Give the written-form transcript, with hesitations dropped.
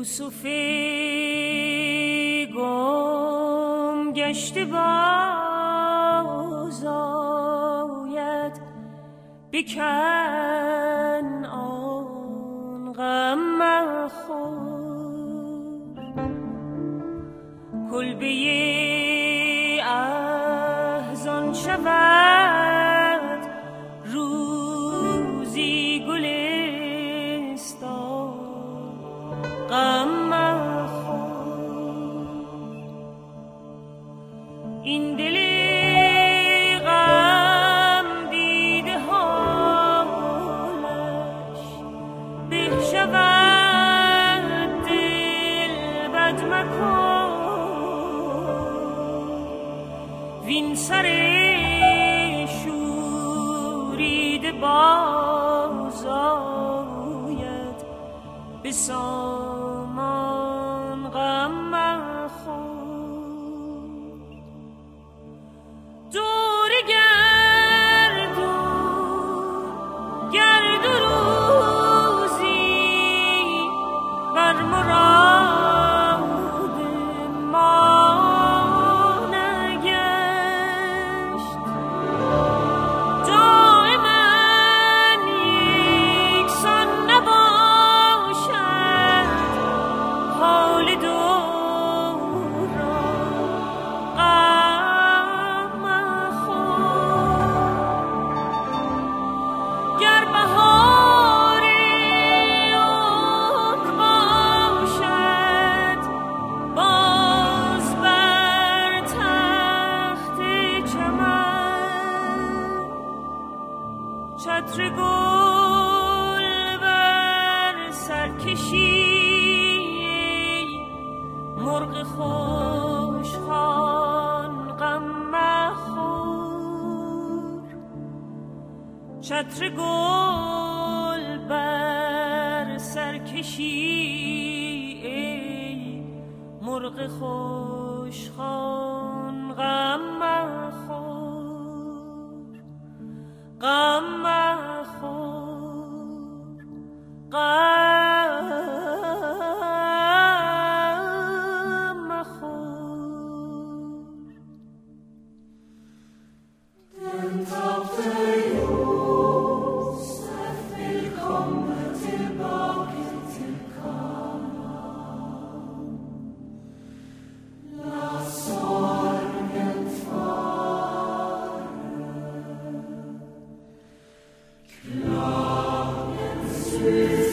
یوسفی گم گشته باز آید به کنعان غم مخور کلبه احزان شود روزی گلستان غم مخور این دل غم دیده حالش به شود دل بد مکن وین سر شوریده باز آید به سامان غم مخور دور گرد و روزی بر مراد ما نگشت دائما یکسان نباشد حال دوران غم مخور گر بهار عمر باشد باز بر تخت چمن چتر گل بر سر کشی مرغ خوشخوان غم مخور چتر گل بر سر کشی ای مرغ خوشخوان غم مخور غم مخور غم مخور Den tappte Josef vill komma tillbaka till Kanaan. La sorgen fara, klagens